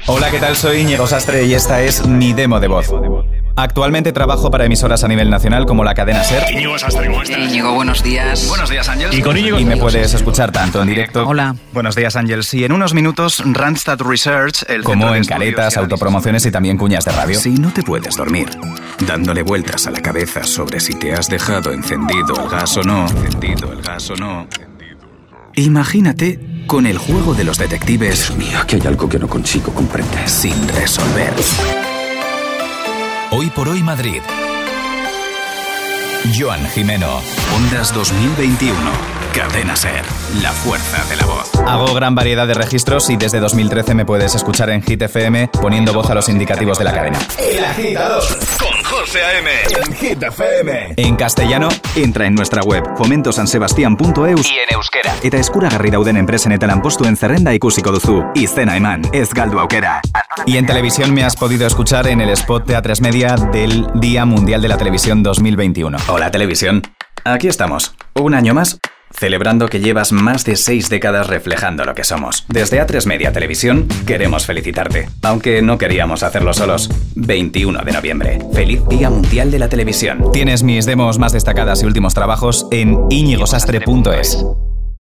Hola, ¿qué tal? Soy Íñigo Sastre y esta es mi demo de voz. Actualmente trabajo para emisoras a nivel nacional como la cadena SER. Íñigo Sastre, ¿cómo estás? Íñigo, buenos días. Buenos días, Ángel. Y con Íñigo. Y me puedes escuchar tanto en directo. Hola. Buenos días, Ángel. Sí, en unos minutos Randstad Research, como en caretas, autopromociones y también cuñas de radio. Si no te puedes dormir, dándole vueltas a la cabeza sobre si te has dejado encendido el gas o no, imagínate con el juego de los detectives. Dios mío, aquí hay algo que no consigo comprender. Sin resolver. Hoy por hoy Madrid. Joan Jimeno. Ondas 2021. Cadena SER. La fuerza de la voz. Hago gran variedad de registros y desde 2013 me puedes escuchar en Hit FM poniendo voz a los indicativos de la cadena. El agitador con José A.M. en Hit FM. En castellano, Entra en nuestra web fomentosansebastian.eus y en euskera. eta eskuragarri dauden enpresenetan lanpostu en zerrenda ikusiko duzu. Izena eman, ez galdu aukera. Y en televisión me has podido escuchar en el spot de A3 Media del Día Mundial de la Televisión 2021. Hola, televisión. Aquí estamos. Un año más, celebrando que llevas más de 6 décadas reflejando lo que somos. Desde A3 Media Televisión queremos felicitarte, aunque no queríamos hacerlo solos. 21 de noviembre. Feliz Día Mundial de la Televisión. Tienes mis demos más destacadas y últimos trabajos en iñigosastre.es.